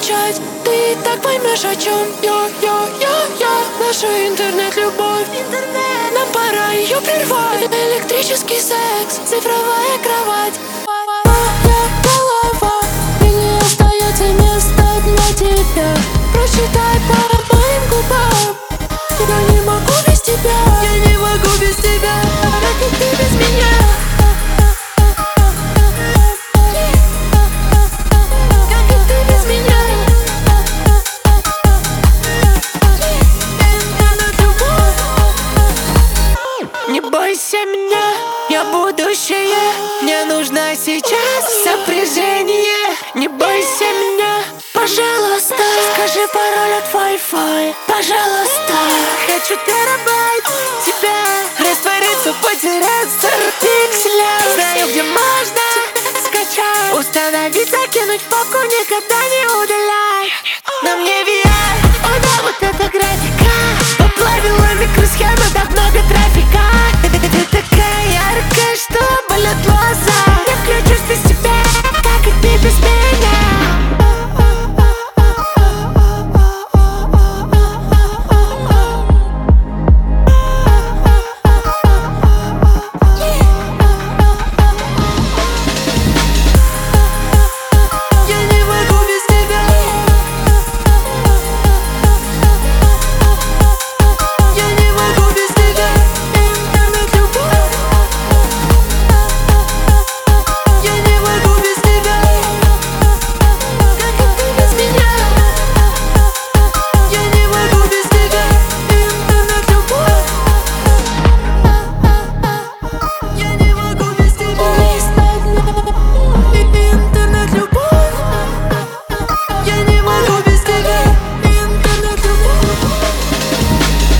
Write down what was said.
начать. Ты и так поймешь, о чем я. Наша интернет-любовь. Нам пора ее прервать. Электрический секс, цифровая кровать. Моя голова, и не остается места для тебя. Прочитай по моим губам. Я не могу без тебя. Я не могу без тебя. Как и ты без меня. Не бойся меня, я будущее. Мне нужно сейчас сопряжение. Не бойся меня, пожалуйста. Скажи пароль от Wi-Fi, пожалуйста. Хочу терабайт тебя, раствориться, потеряться в пикселях. Знаю, где можно скачать, установить, закинуть в папку, никогда не удаляй.